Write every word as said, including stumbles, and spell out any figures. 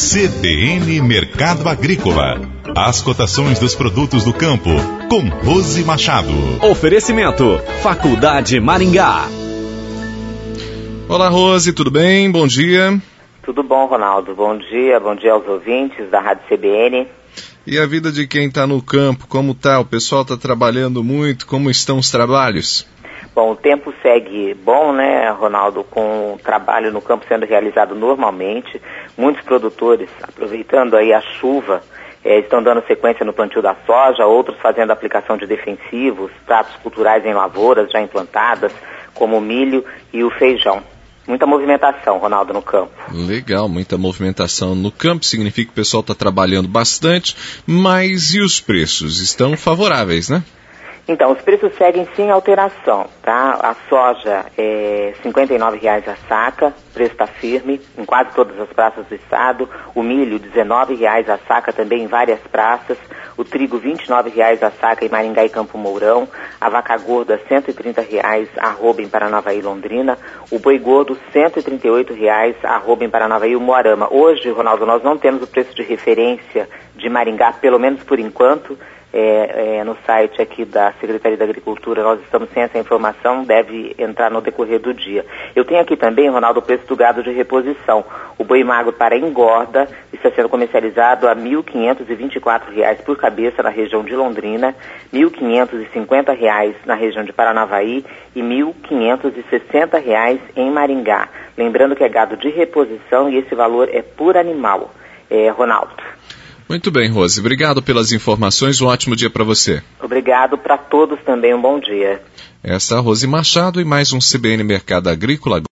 C B N Mercado Agrícola. As cotações dos produtos do campo, com Rose Machado. Oferecimento, Faculdade Maringá. Olá, Rose, tudo bem? Bom dia. Tudo bom, Ronaldo. Bom dia, bom dia aos ouvintes da Rádio C B N. E a vida de quem está no campo, como está? O pessoal está trabalhando muito, como estão os trabalhos? Bom, o tempo segue bom, né, Ronaldo, com o trabalho no campo sendo realizado normalmente. Muitos produtores, aproveitando aí a chuva, eh, estão dando sequência no plantio da soja, outros fazendo aplicação de defensivos, pratos culturais em lavouras já implantadas, como o milho e o feijão. Muita movimentação, Ronaldo, no campo. Legal, muita movimentação no campo, significa que o pessoal está trabalhando bastante, mas e os preços? Estão favoráveis, né? Então, os preços seguem sem alteração, tá? A soja é cinquenta e nove reais a saca, o preço está firme em quase todas as praças do estado. O milho, dezenove reais a saca também em várias praças. O trigo, vinte e nove reais a saca em Maringá e Campo Mourão. A vaca gorda, cento e trinta reais arroba em Paranavaí e Londrina. O boi gordo, cento e trinta e oito reais arroba em Paranavaí e Umuarama. Hoje, Ronaldo, nós não temos o preço de referência de Maringá, pelo menos por enquanto. É, é, no site aqui da Secretaria da Agricultura, nós estamos sem essa informação, deve entrar no decorrer do dia. Eu tenho aqui também, Ronaldo, o preço do gado de reposição. O boi magro para engorda está sendo comercializado a mil quinhentos e vinte e quatro reais por cabeça na região de Londrina, mil quinhentos e cinquenta reais na região de Paranavaí e mil quinhentos e sessenta reais em Maringá. Lembrando que é gado de reposição e esse valor é por animal. É, Ronaldo. Muito bem, Rose. Obrigado pelas informações. Um ótimo dia para você. Obrigado para todos também. Um bom dia. Essa é a Rose Machado e mais um C B N Mercado Agrícola.